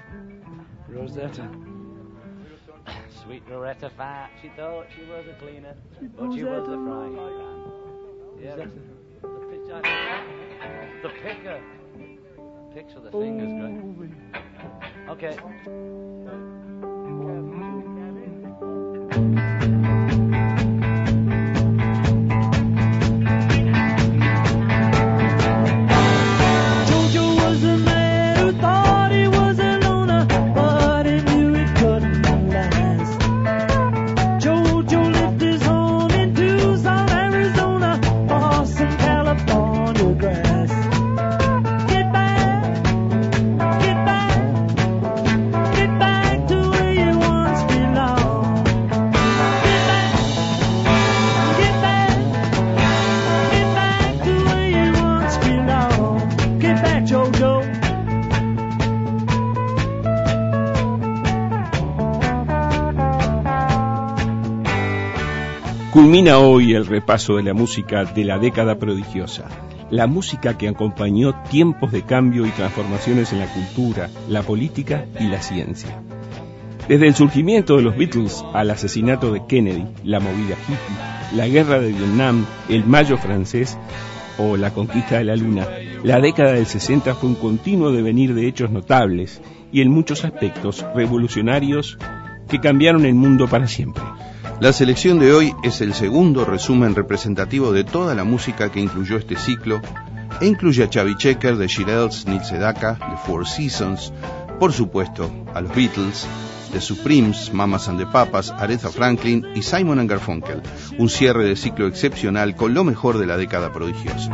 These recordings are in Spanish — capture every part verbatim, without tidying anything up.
Rosetta. Sweet Rosetta Fat, she thought she was a cleaner, but she was a frying pan. Yeah, the, the pitch I The picker. Picks with the fingers, great. Okay. Culmina hoy el repaso de la música de la década prodigiosa, la música que acompañó tiempos de cambio y transformaciones en la cultura, la política y la ciencia. Desde el surgimiento de los Beatles al asesinato de Kennedy, la movida hippie, la guerra de Vietnam, el Mayo francés o la conquista de la Luna, la década del sesenta fue un continuo devenir de hechos notables y en muchos aspectos revolucionarios que cambiaron el mundo para siempre. La selección de hoy es el segundo resumen representativo de toda la música que incluyó este ciclo e incluye a Chubby Checker, The Shirelles, Neil Sedaka, The Four Seasons, por supuesto a los Beatles, The Supremes, Mamas and the Papas, Aretha Franklin y Simon and Garfunkel, un cierre de ciclo excepcional con lo mejor de la década prodigiosa.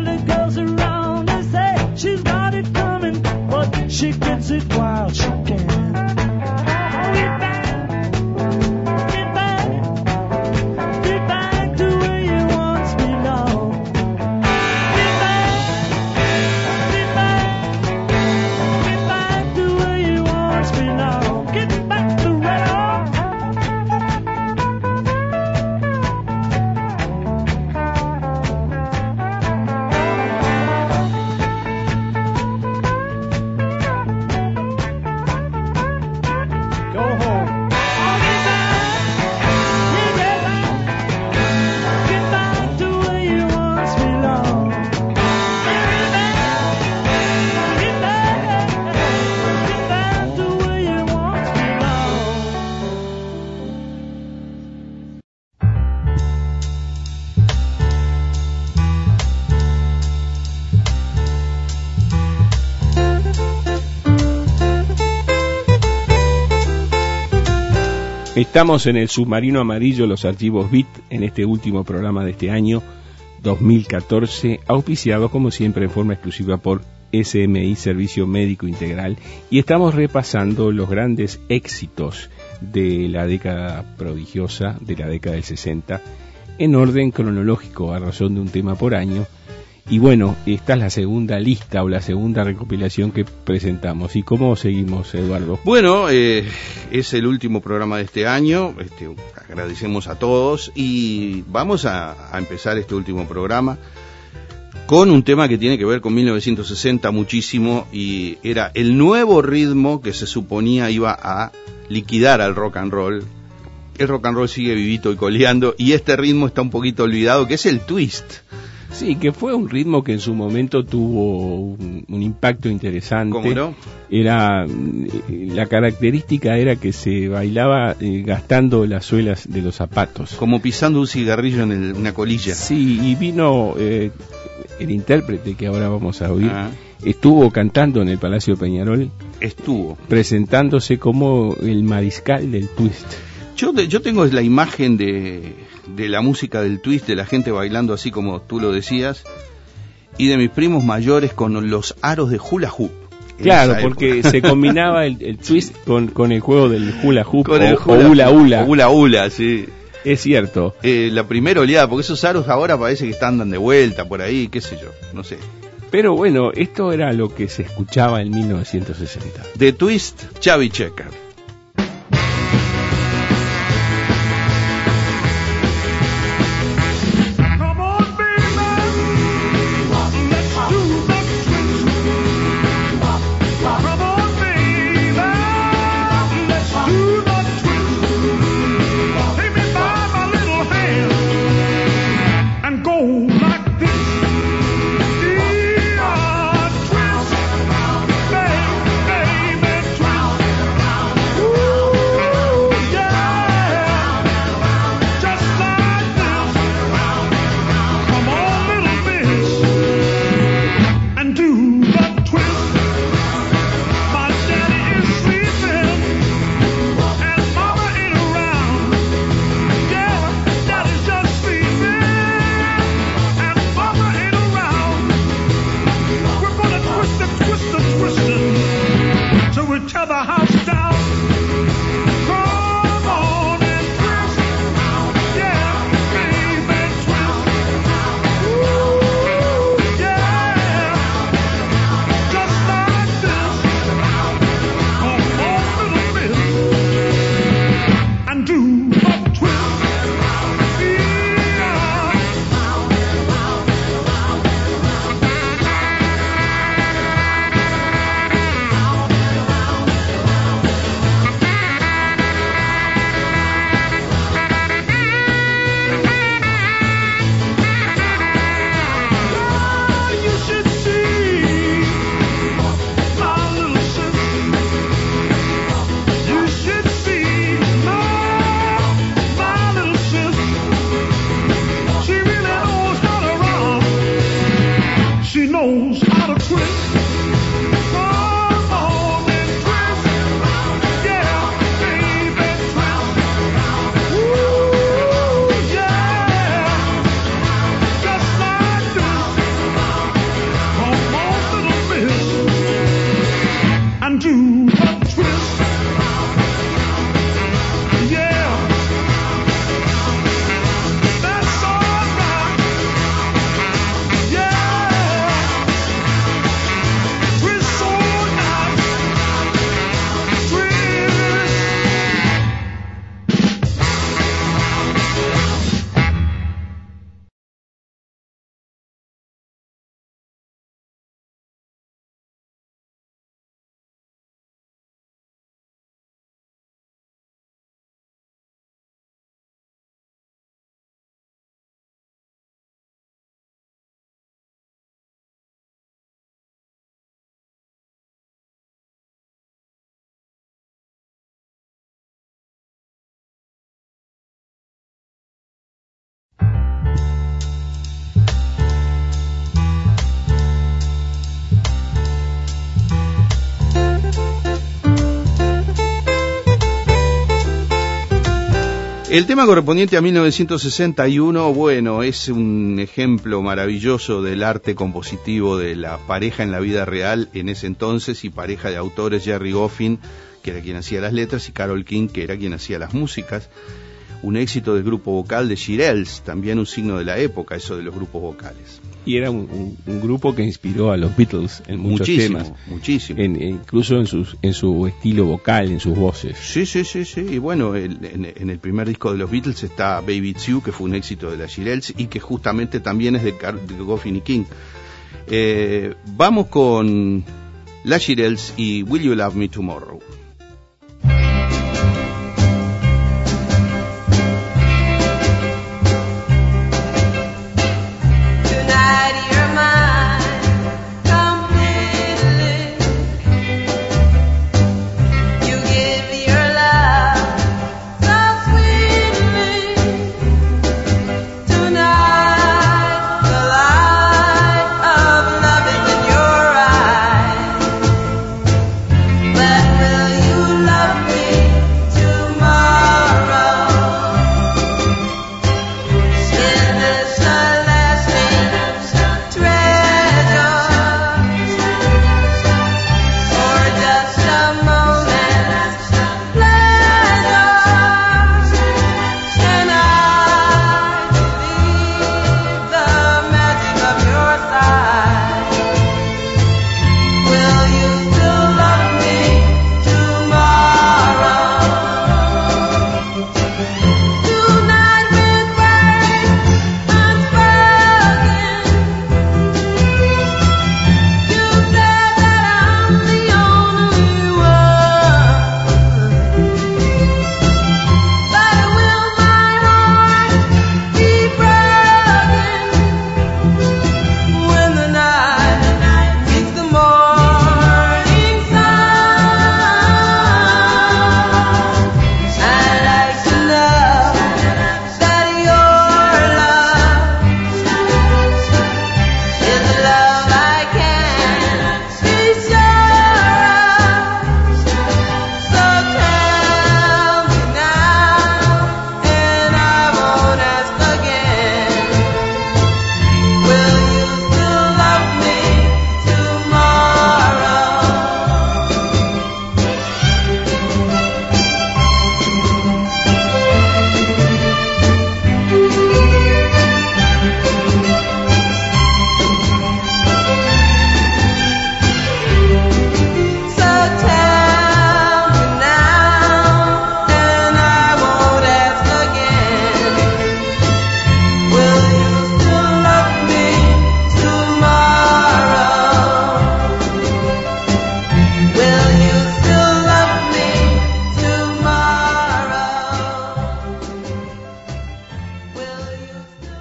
Estamos en el submarino amarillo, los archivos Beat, en este último programa de este año dos mil catorce, auspiciado como siempre en forma exclusiva por S M I Servicio Médico Integral, y estamos repasando los grandes éxitos de la década prodigiosa, de la década del sesenta, en orden cronológico, a razón de un tema por año. Y bueno, esta es la segunda lista o la segunda recopilación que presentamos. ¿Y cómo seguimos, Eduardo? Bueno, eh, es el último programa de este año, este, agradecemos a todos y vamos a, a empezar este último programa con un tema que tiene que ver con mil novecientos sesenta muchísimo, y era el nuevo ritmo que se suponía iba a liquidar al rock and roll. El rock and roll sigue vivito y coleando, y este ritmo está un poquito olvidado, que es el twist. Sí, que fue un ritmo que en su momento tuvo un, un impacto interesante. ¿Cómo no? Era, la característica era que se bailaba eh, gastando las suelas de los zapatos. Como pisando un cigarrillo en el, una colilla. Sí, y vino eh, el intérprete que ahora vamos a oír, ah. estuvo cantando en el Palacio Peñarol. Estuvo. Presentándose como el mariscal del twist. Yo, yo tengo la imagen de, de la música del twist, de la gente bailando así como tú lo decías, y de mis primos mayores con los aros de hula hoop. Claro, porque se combinaba el, el twist con, con el juego del hula hoop con o, el hula, o hula hula. O hula hula, sí. Es cierto. Eh, la primera oleada, porque esos aros ahora parece que están dando de vuelta por ahí, qué sé yo, no sé. Pero bueno, esto era lo que se escuchaba en mil novecientos sesenta. The Twist, Chubby Checker. Come on, baby. till we tear the house down. Come on and twist, yeah, baby, twist. Ooh, yeah, just like this. Come on, little miss, and do a twist. Knows how to twist. Come on and twist. Yeah, baby, twist. Ooh, yeah. Just like this. Come on, little miss, and do a twist. Yeah. That's all right. Yeah. El tema correspondiente a mil novecientos sesenta y uno, bueno, es un ejemplo maravilloso del arte compositivo de la pareja en la vida real en ese entonces y pareja de autores, Jerry Goffin, que era quien hacía las letras, y Carole King, que era quien hacía las músicas. Un éxito del grupo vocal de Shirelles, también un signo de la época, eso de los grupos vocales. Y era un, un, un grupo que inspiró a los Beatles en muchos muchísimo, temas. Muchísimo, en, incluso en, sus, en su estilo vocal, en sus voces. Sí, sí, sí, sí. Y bueno, el, en, en el primer disco de los Beatles está Baby It's You, que fue un éxito de la Shirelles y que justamente también es de, Car de Goffin y King. Eh, vamos con la Shirelles y Will You Love Me Tomorrow. Will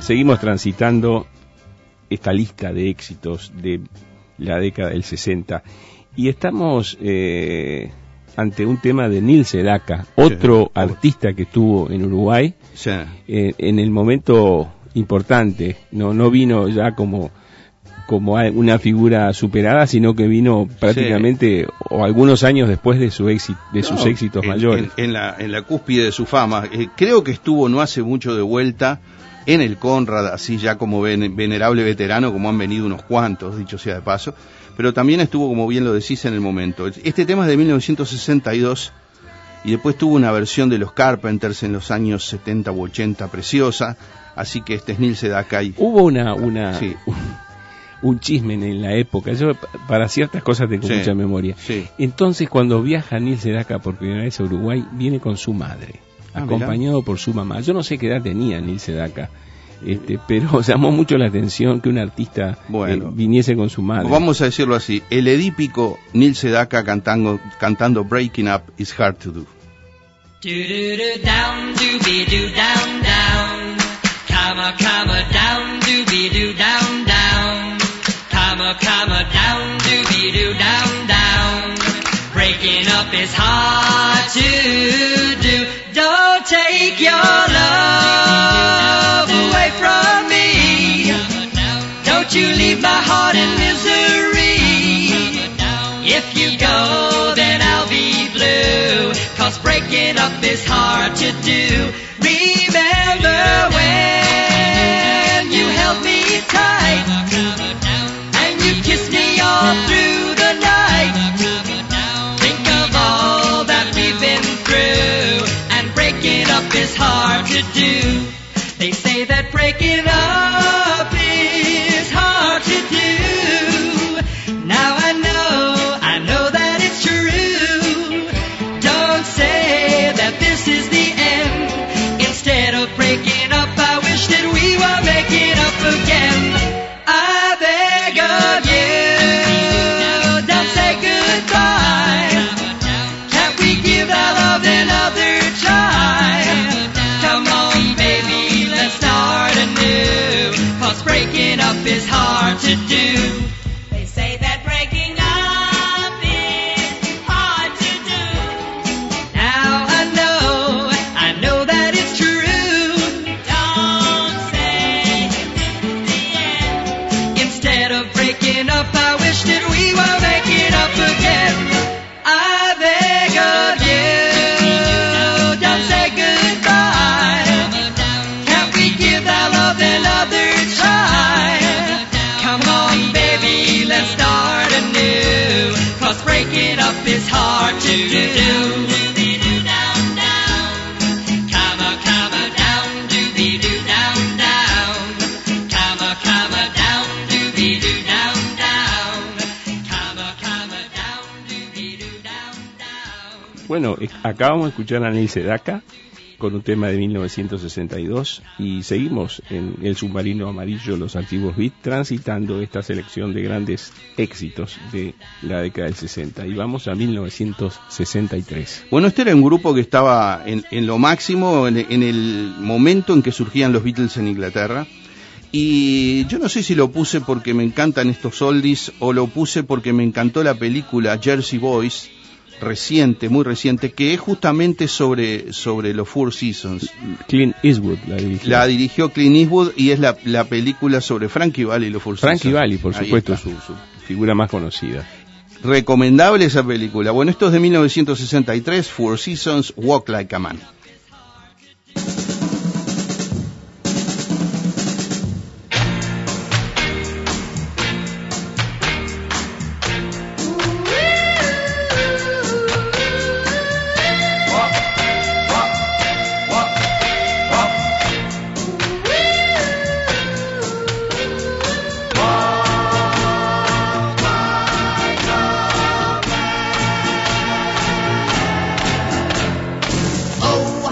seguimos transitando esta lista de éxitos de la década del sesenta y estamos eh, ante un tema de Neil Sedaka, otro sí. artista que estuvo en Uruguay sí. eh, en el momento importante, no no vino ya como como una figura superada, sino que vino prácticamente sí. o algunos años después de su éxito, de no, sus éxitos en, mayores. En, en la en la cúspide de su fama, eh, creo que estuvo no hace mucho de vuelta en el Conrad, así ya como ven, venerable veterano, como han venido unos cuantos, dicho sea de paso, pero también estuvo, como bien lo decís, en el momento. Este tema es de mil novecientos sesenta y dos y después tuvo una versión de los Carpenters en los años setenta u ochenta preciosa, así que este es Neil Sedaka. Y... Hubo una una sí. un chisme en la época, yo para ciertas cosas tengo sí, mucha memoria. Sí. Entonces, cuando viaja Neil Sedaka por primera vez a Uruguay, viene con su madre, ah, acompañado mirá. por su mamá. Yo no sé qué edad tenía Neil Sedaka, este, pero llamó mucho la atención que un artista bueno, eh, viniese con su madre. Vamos a decirlo así, el edípico Neil Sedaka cantando, cantando Breaking Up is Hard to Do. Down, doobie-doo, down, down. Comma, comma, down, doobie-doo, down, down. Comma, comma, down, doobie-doo, down, down. Breaking up is hard to do. Don't take your love away from me. Don't you leave my heart in misery. If you go, then I'll be blue. 'Cause breaking up is hard to do. Remember when you held me tight and you kissed me all through the night. Think of all that we've been through, and breaking up is hard to do. They say that breaking up is hard to do. Now I know, I know that it's true. Don't say that this is the end. Instead of breaking up, I wish that we were making up again. I beg of you, don't say goodbye. Can't we give our love another try? Come on, baby, let's start anew. 'Cause breaking up is hard to do. They say that breaking up is hard to do. Now I know, I know that it's true. Don't say this is the end. Instead of breaking up, I wish that we were making up again. I beg of you, don't say goodbye. Can't we give our love another try? Come on, baby, let's start anew. 'Cause breaking up is hard to do. Doobie-doo, down, down. Comma, comma, down, doobie-doo, down, down. Comma, comma, down, doobie-doo, down, down. Comma, comma, down, doobie-doo, down, down. Bueno, eh, acabamos de escuchar a Neil Sedaka con un tema de mil novecientos sesenta y dos y seguimos en el submarino amarillo, los antiguos beats, transitando esta selección de grandes éxitos de la década del sesenta y vamos a mil novecientos sesenta y tres. Bueno, este era un grupo que estaba en, en lo máximo en, en el momento en que surgían los Beatles en Inglaterra, y yo no sé si lo puse porque me encantan estos oldies o lo puse porque me encantó la película Jersey Boys, reciente, muy reciente, que es justamente sobre sobre los Four Seasons. Clint Eastwood la dirigió. La dirigió Clint Eastwood y es la, la película sobre Frankie Valli y los Four Frankie Seasons. Valli, por supuesto, su, su figura más conocida. Recomendable esa película. Bueno, esto es de mil novecientos sesenta y tres, Four Seasons, Walk Like a Man. Oh,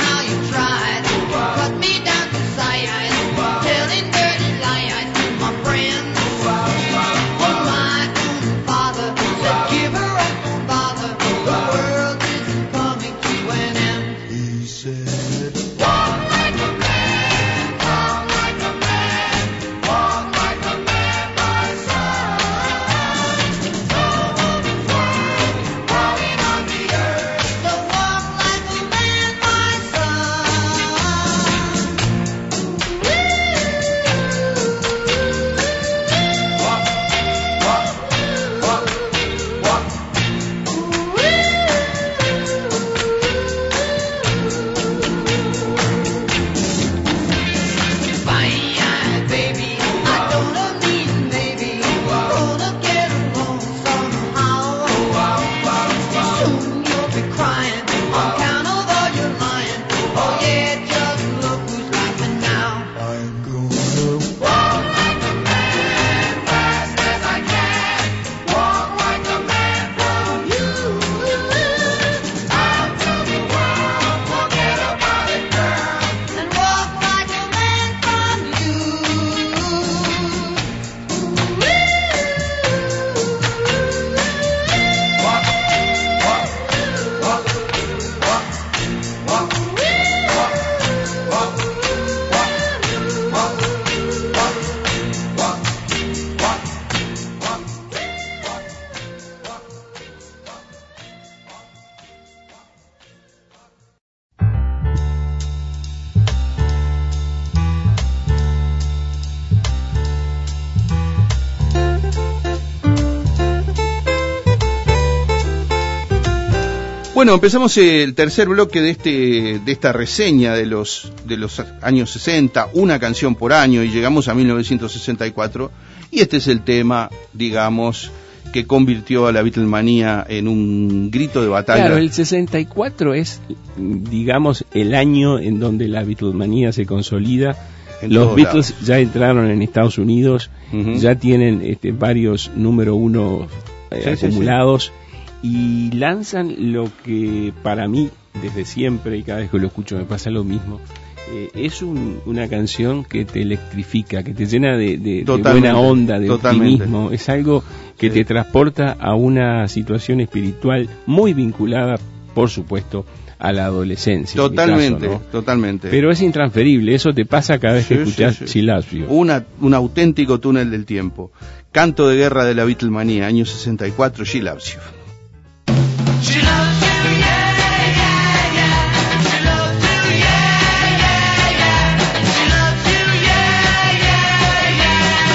Bueno, empezamos el tercer bloque de este de esta reseña de los de los años sesenta, una canción por año, y llegamos a mil novecientos sesenta y cuatro, y este es el tema, digamos, que convirtió a la Beatlemanía en un grito de batalla. Claro, el sesenta y cuatro es, digamos, el año en donde la Beatlemanía se consolida. En Los todos Beatles lados. ya entraron en Estados Unidos, Ujú. ya tienen este, varios número uno eh, Sí, sí, acumulados, y lanzan lo que para mí, desde siempre, y cada vez que lo escucho me pasa lo mismo, eh, es un, una canción que te electrifica, que te llena de, de, de Totalmente, buena onda, de totalmente. optimismo. Es algo que Sí. te transporta a una situación espiritual muy vinculada, por supuesto, a la adolescencia. en mi Totalmente, caso, ¿no? totalmente. Pero es intransferible, eso te pasa cada vez Sí, que escuchás sí, sí. She Loves You. Una, un auténtico túnel del tiempo. Canto de guerra de la Beatlemanía, año sesenta y cuatro, She Loves You. She loves you, yeah, yeah, yeah. She loves you, yeah, yeah, yeah. She loves you, yeah, yeah,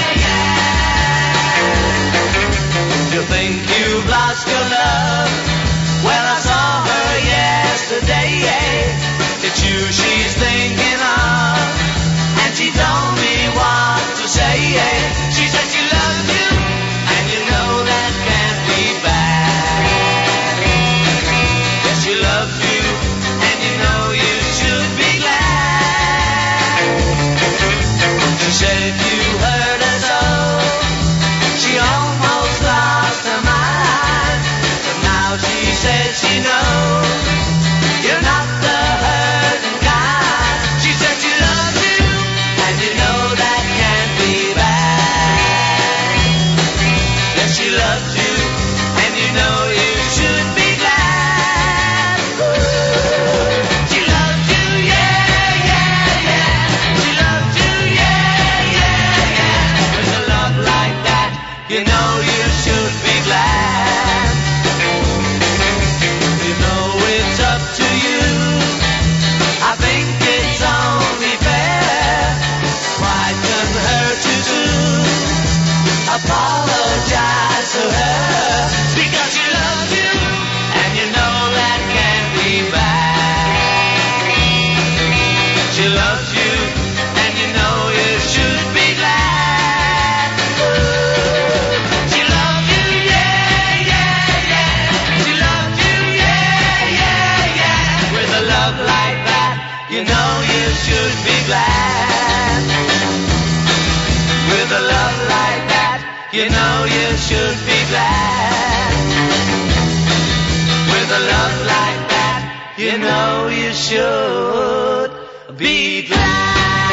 yeah, yeah. You think you've lost your love? Well, I saw her yesterday. It's you she's thinking of, and she told me what to say. She said she loves you, and you know that can't be bad. Yes, she loves you, and you know you should be glad. She said if you hurt her so, she almost lost her mind. But now she says she knows you're not the hurting kind. She said she loves you, and you know that can't be bad. Yes, she loves you, and you know you should be glad. She loves you, yeah, yeah, yeah. She loves you, yeah, yeah, yeah. With a love like that, you know you should be glad. You know it's up to you. I think it's only fair. Why couldn't hurt you soon? Apologize to her because she loves you, and you know that can't be bad. She loves you, and you know you should be glad. She loves you, yeah, yeah, yeah. She loves you, yeah, yeah, yeah. With a love like that, you know you should be glad. With a love like that, you know you should be glad. With a love like that, you know you should be glad.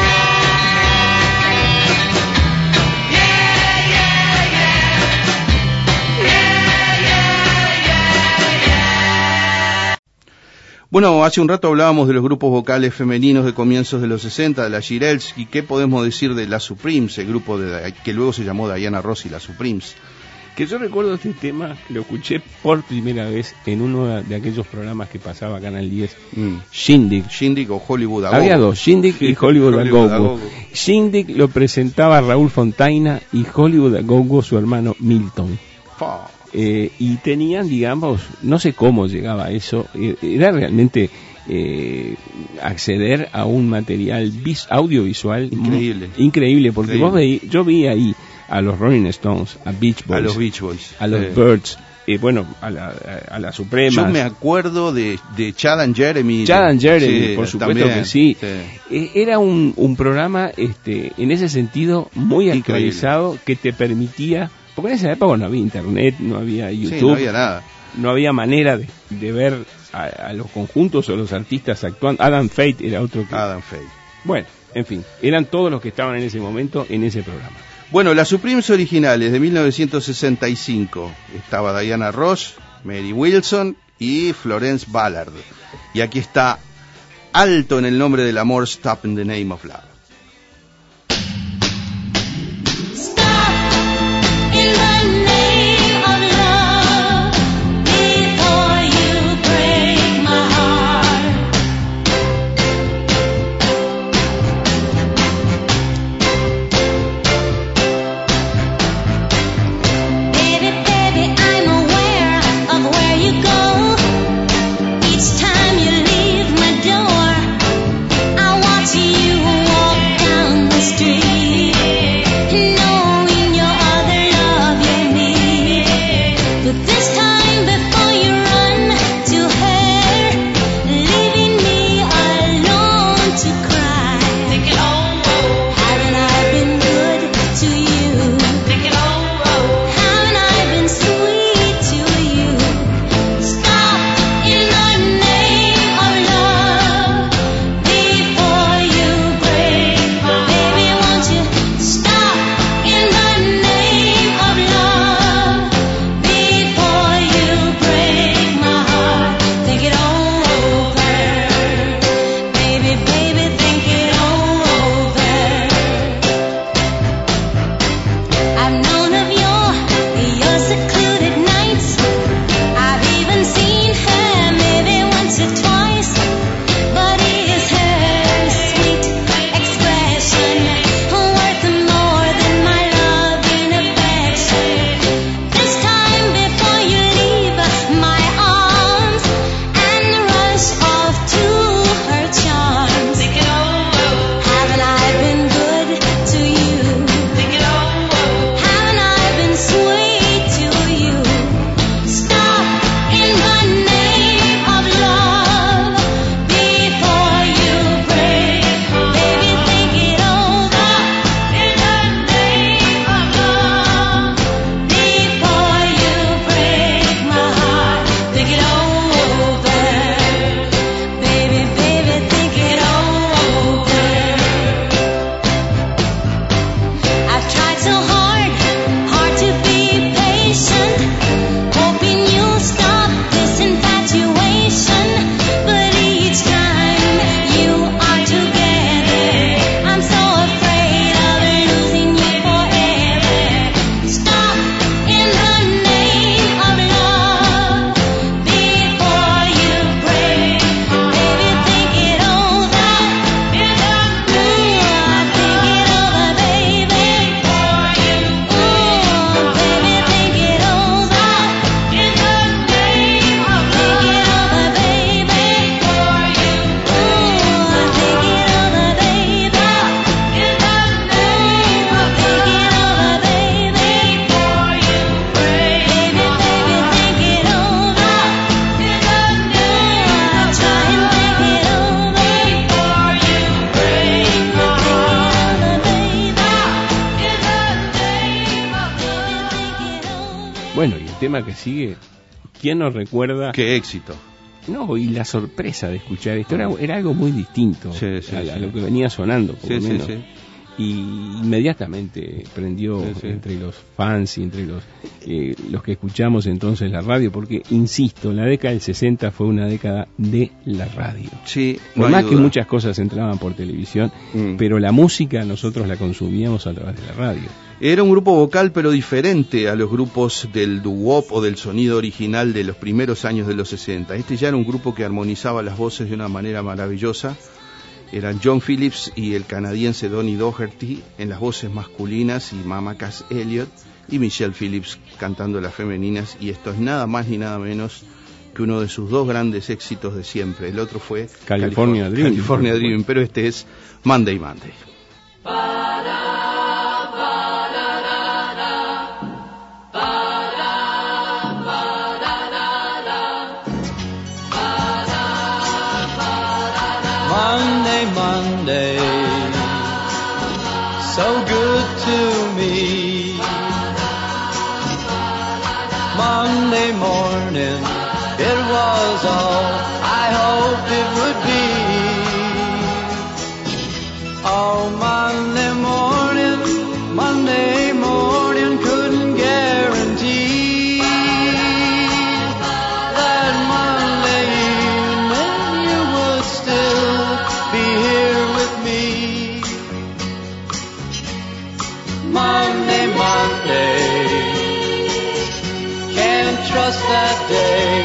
Yeah, yeah, yeah. Yeah, yeah, yeah, yeah. Bueno, hace un rato hablábamos de los grupos vocales femeninos de comienzos de los sesenta, de las Shirelles, y qué podemos decir de las Supremes, el grupo de, que luego se llamó Diana Ross y las Supremes. Que yo recuerdo este tema, lo escuché por primera vez en uno de aquellos programas que pasaba Canal diez, Mm. Shindig. Shindig o Hollywood a Go-Go. Había dos, Shindig y Sí, Hollywood a Hollywood a Go-Go. Go-Go. Shindig lo presentaba Raúl Fontaina y Hollywood a Go-Go su hermano Milton. Fa. Eh, y tenían, digamos, no sé cómo llegaba a eso, eh, era realmente eh, acceder a un material vis- audiovisual Increíble. mu- increíble, porque Increíble. vos veí, yo vi ahí a los Rolling Stones, a Beach Boys, A los Beach Boys. a los Eh, Birds, eh, bueno, a la, a, a la Suprema. Yo me acuerdo de, de Chad and Jeremy. Chad and Jeremy, Sí, por supuesto también, que sí. Eh, Era un, un programa, este, en ese sentido, muy Increíble. actualizado, que te permitía, porque en esa época no había internet, no había YouTube, Sí, no había nada. no había manera de, de ver a, a los conjuntos o los artistas actuando. Adam Fate era otro que... Adam Faye. Bueno, en fin, eran todos los que estaban en ese momento en ese programa. Bueno, las Supremes originales de mil novecientos sesenta y cinco. Estaba Diana Ross, Mary Wilson y Florence Ballard. Y aquí está alto en el nombre del amor, Stop in the Name of Love. In the name of love, before you break my heart, baby, baby, I'm aware of where you go. tema que sigue, ¿quién nos recuerda? ¡Qué éxito! No, y la sorpresa de escuchar esto era, era algo muy distinto sí, sí, a, sí. a lo que venía sonando, por Sí, lo sí, menos. sí. Y inmediatamente prendió Sí, sí. entre los fans y entre los eh, los que escuchamos entonces la radio, porque, insisto, la década del sesenta fue una década de la radio. Sí, Por no hay más que duda. muchas cosas entraban por televisión, Mm. pero la música nosotros la consumíamos a través de la radio. Era un grupo vocal, pero diferente a los grupos del doo-wop o del sonido original de los primeros años de los sesenta. Este ya era un grupo que armonizaba las voces de una manera maravillosa. Eran John Phillips y el canadiense Donny Doherty en las voces masculinas y Mama Cass Elliot y Michelle Phillips cantando las femeninas, y esto es nada más ni nada menos que uno de sus dos grandes éxitos de siempre. El otro fue California Dreaming. California Dreaming, pero este es Monday Monday. Monday, Monday, so good to me. Monday morning, it was all I hoped it would be. Oh, Monday morning, Monday morning, couldn't guarantee that Monday evening you would still be here with me. Monday, Monday, can't trust that day.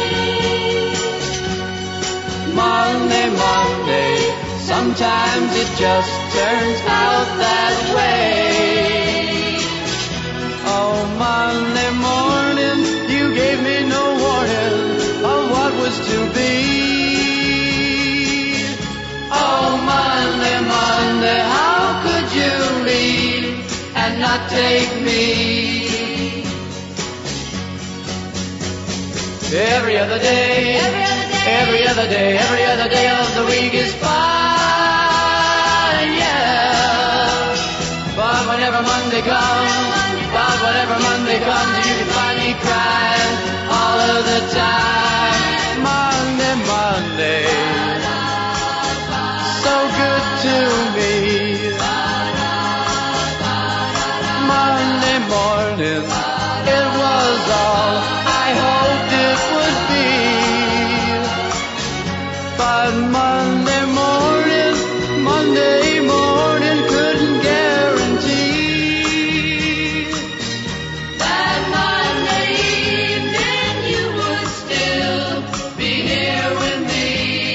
Monday, Monday, sometimes it just turns out that way. Oh, Monday morning, you gave me no warning of what was to be. Oh, Monday, Monday, how could you leave and not take me? Every other day, every other day, every other day, every other day of the week is fine, yeah. But whenever Monday comes, but whenever Monday comes, you can find me crying all of the time. Monday, Monday, so good to me. Monday morning, it was all I hoped it would be. But Monday morning, Monday morning couldn't guarantee that Monday evening you would still be here with me.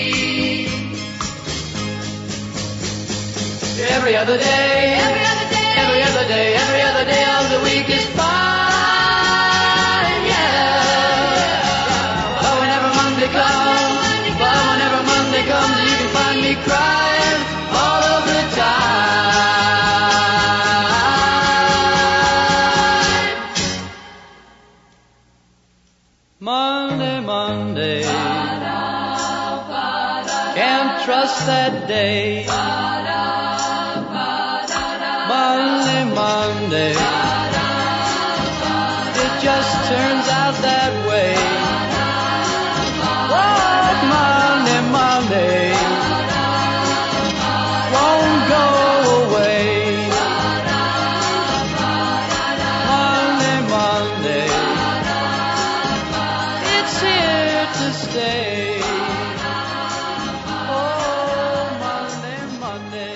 Every other day, every other day, every other day, every other day of the week is fine, yeah. But whenever Monday comes, but whenever Monday comes, you can find me crying all of the time. Monday, Monday, can't trust that day. Monday, Monday, it just turns out that way. Oh, Monday, Monday, won't go away. Monday, Monday, it's here to stay. Oh, Monday, Monday.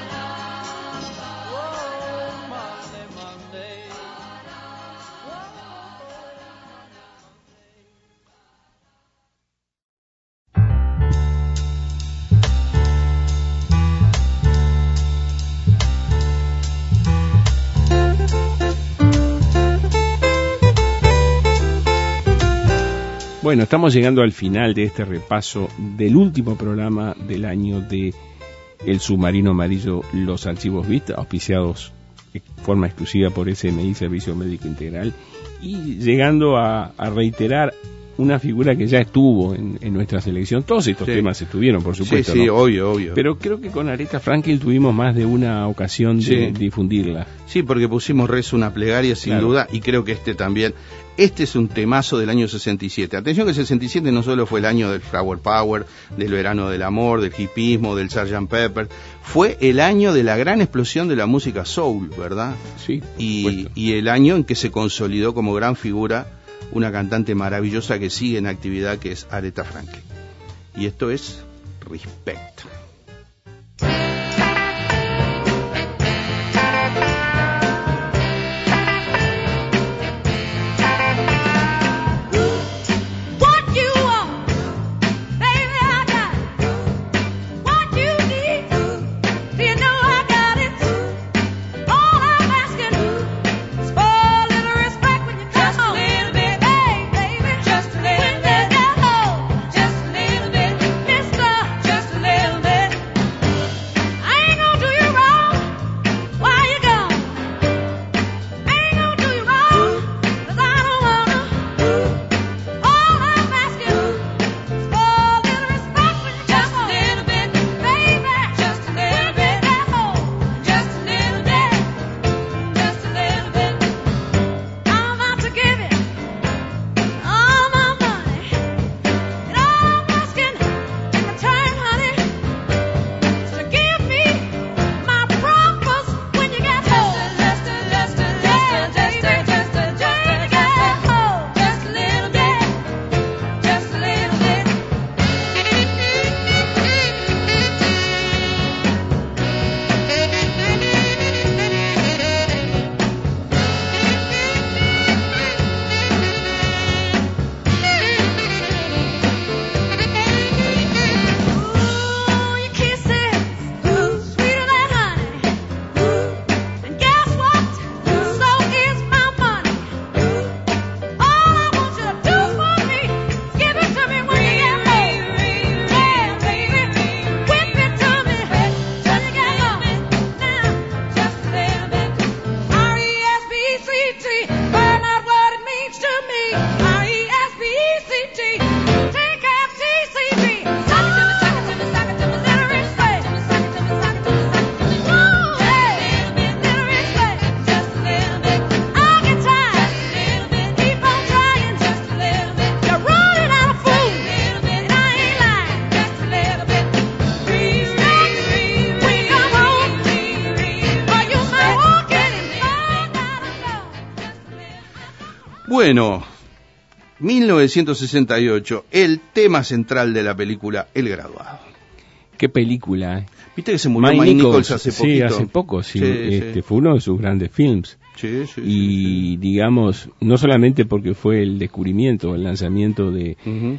Bueno, estamos llegando al final de este repaso del último programa del año de El Submarino Amarillo, los archivos B I T, auspiciados de forma exclusiva por S M I, Servicio Médico Integral, y llegando a, a reiterar una figura que ya estuvo en, en nuestra selección. Todos estos sí. temas estuvieron, por supuesto. Sí, sí, ¿no? obvio, obvio. Pero creo que con Aretha Franklin tuvimos más de una ocasión de Sí. difundirla. Sí, porque pusimos rezo una plegaria sin Claro. duda, y creo que este también. Este es un temazo del año sesenta y siete. Atención que el sesenta y siete no solo fue el año del Flower Power, del verano del amor, del hipismo, del sergeant Pepper, fue el año de la gran explosión de la música soul, ¿verdad? Sí. Y, y el año en que se consolidó como gran figura una cantante maravillosa que sigue en actividad, que es Aretha Franklin. Y esto es Respect. Bueno, mil novecientos sesenta y ocho, el tema central de la película El Graduado. ¿Qué película? Viste que se murió Mike Nichols hace poquito. Sí, hace poco, sí. sí, este, sí. Fue uno de sus grandes films. Sí, sí, y sí, sí. digamos, no solamente porque fue el descubrimiento, el lanzamiento de Uh-huh.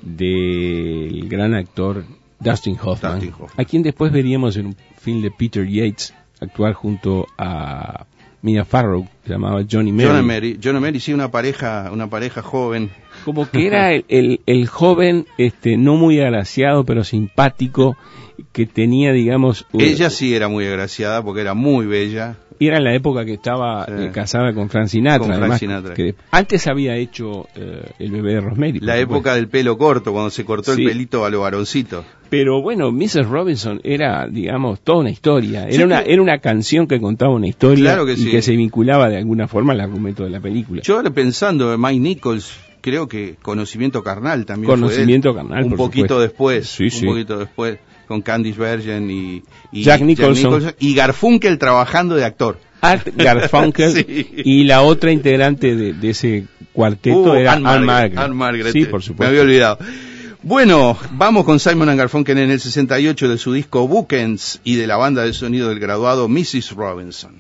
del gran actor Dustin Hoffman, Dustin Hoffman, a quien después veríamos en un film de Peter Yates actuar junto a Mia Farrow, se llamaba Johnny Mary. Johnny Mary, Johnny Mary, sí, una pareja, una pareja joven. Como que era el, el, el joven, este, no muy agraciado, pero simpático, que tenía, digamos... Ella sí era muy agraciada porque era muy bella. Y era en la época que estaba sí. eh, casada con Frank Sinatra. Con Frank además, Sinatra. Que antes había hecho eh, El bebé de Rosemary. La época del pelo corto, cuando se cortó sí. el pelito a lo varoncito. Pero bueno, missus Robinson era, digamos, toda una historia. Era, sí, una, que... era una canción que contaba una historia claro que y sí. que se vinculaba de alguna forma al argumento de la película. Yo ahora pensando en Mike Nichols, creo que Conocimiento Carnal también Conocimiento fue él, Carnal, un por poquito supuesto. después, sí, un sí. poquito después, con Candice Bergen y, y Jack Nicholson. Jack Nicholson y Garfunkel trabajando de actor. Art Garfunkel sí. y la otra integrante de, de ese cuarteto uh, era Anne Anne Margaret. Margaret. Anne Margaret. Sí, por supuesto. Me había olvidado. Bueno, vamos con Simon and Garfunkel en el sesenta y ocho de su disco Bookends y de la banda de sonido del graduado missus Robinson.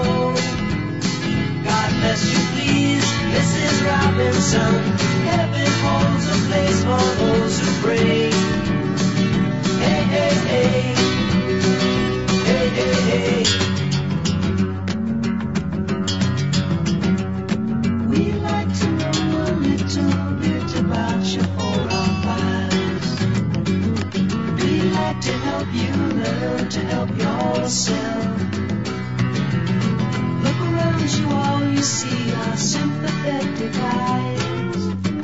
Robinson, heaven holds a place for those who pray. Hey, hey, hey. Hey, hey, hey. We like to know a little bit about you for our files. We like to help you learn to help yourself. Look around you, all you see are sympathetic eyes.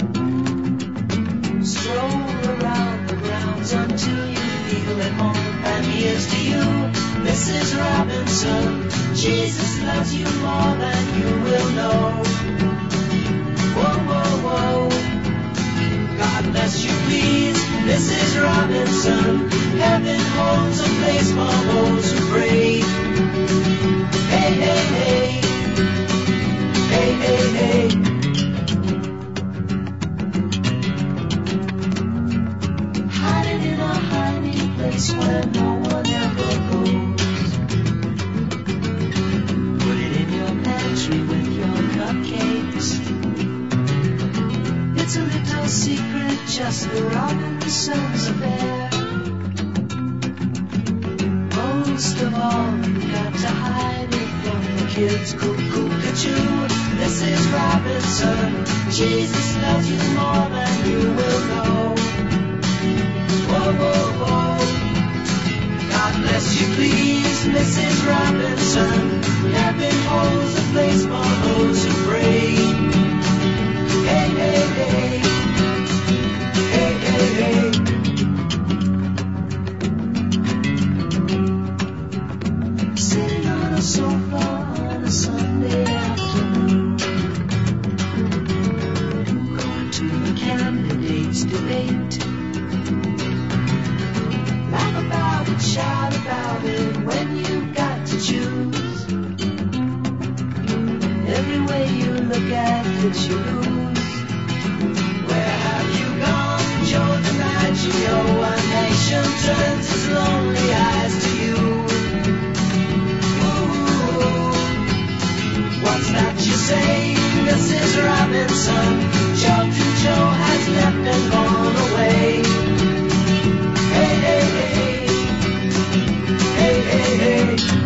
Stroll around the grounds until you feel at home. And here's to you, Missus Robinson. Jesus loves you more than you will know. Whoa, whoa, whoa. God bless you, please, Missus Robinson. Heaven holds a place for those who pray. Hey, hey, hey. Hey, hey, hey. Hiding in a hiding place where no one ever goes. Put it in your pantry with your cupcakes. It's a little secret, just the Robinsons affair. Most of all, you got to hide it from the kids. Cuckoo, cuckoo, Missus Robinson. Jesus loves you more than you will know. Whoa, whoa, whoa. God bless you, please, Missus Robinson. Heaven holds a place for those who pray. Hey, hey, hey. Hey, hey, hey. Sitting on a sofa on a Sunday afternoon, going to the candidates' debate. Laugh about it, shout about it when you've got to choose. Every way you look at it, you lose. Where have you gone, Joe DiMaggio? A nation turns its lonely eyes to you. Ooh, what's that you say, Missus Robinson? Children Joe has left and gone away. Hey, hey, hey. Hey, hey, hey.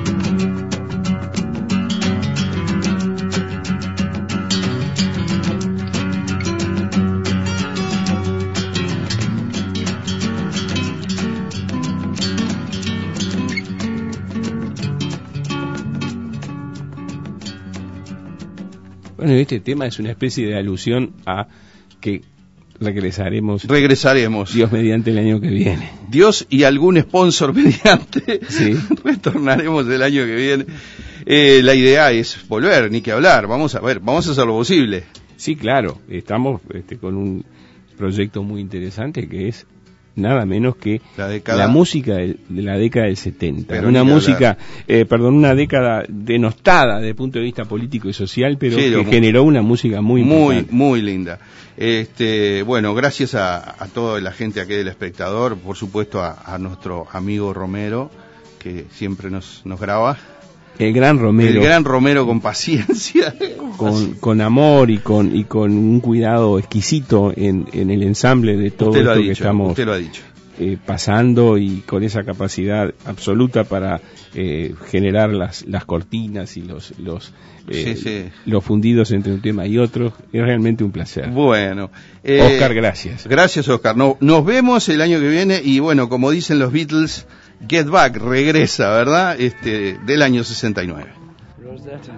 Bueno, este tema es una especie de alusión a que regresaremos. Regresaremos. Dios mediante el año que viene. Dios y algún sponsor mediante. Sí. Retornaremos el año que viene. Eh, la idea es volver, ni que hablar. Vamos a ver, vamos a hacer lo posible. Sí, claro. Estamos este, con un proyecto muy interesante que es nada menos que la, década... la música de, de la década del setenta. Pero una música, eh, perdón, una década denostada desde el punto de vista político y social, pero sí, que lo... generó una música muy muy importante. muy linda. Este, bueno, gracias a, a toda la gente aquí del espectador, por supuesto a, a nuestro amigo Romero, que siempre nos, nos graba. El gran Romero. El gran Romero con paciencia. Con, con amor y con y con un cuidado exquisito en, en el ensamble de todo usted lo esto ha dicho, que estamos usted lo ha dicho. Eh, pasando, y con esa capacidad absoluta para eh, generar las las cortinas y los los eh, sí, sí. los fundidos entre un tema y otro. Es realmente un placer. Bueno, eh, Oscar, gracias. Gracias, Oscar. No, nos vemos el año que viene y bueno, como dicen los Beatles, Get Back regresa, ¿verdad? Este, del año sesenta y nueve. Rosetta.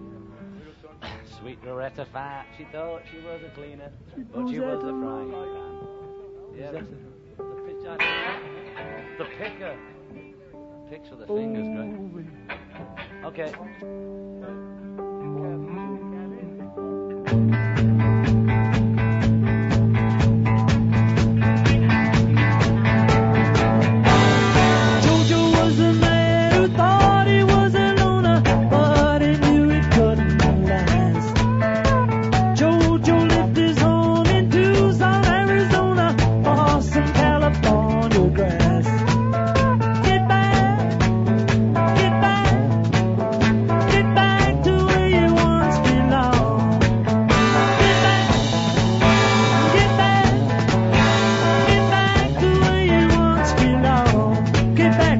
Sweet Loretta Fat, she thought she was a cleaner, but she was a frying pan. Yeah, that's it. The pitch I... The picker. Picks with the fingers, great. Okay. Get back,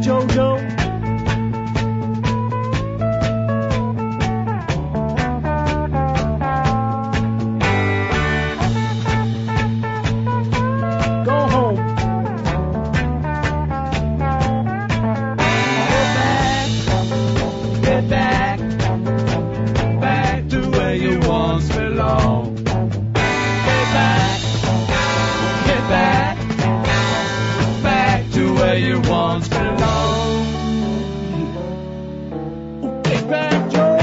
Jojo. Go home. Get back, back to where you once belonged. Get back, get back, back to where you once belonged. Get back, Joe.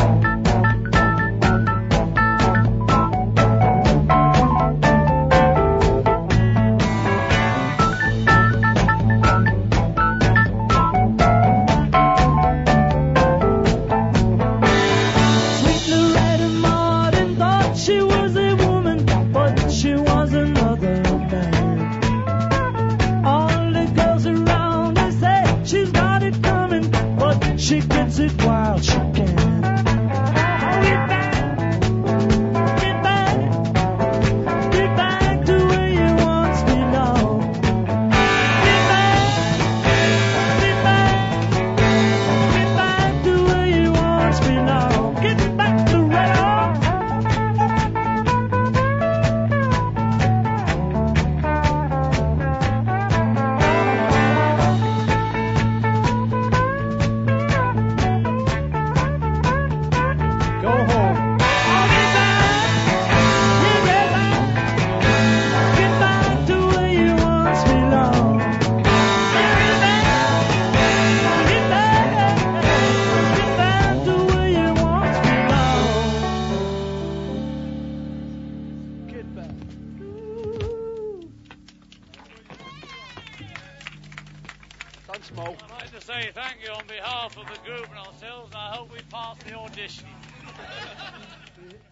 Sweet Loretta Martin thought she was a woman, but she was another man. All the girls around her say she's got it coming, but she gets it while she can. Get back, get back, get back to where you once belonged. Get back, get back, get back to where you once belonged. Get back to right on. Go home. Get back, get back, get back to where you once belonged. Get back, get back, get back to where you once belonged. Get back. Thanks, Mo. I'd like to say thank you on behalf of the group and ourselves, and I hope we pass the audition.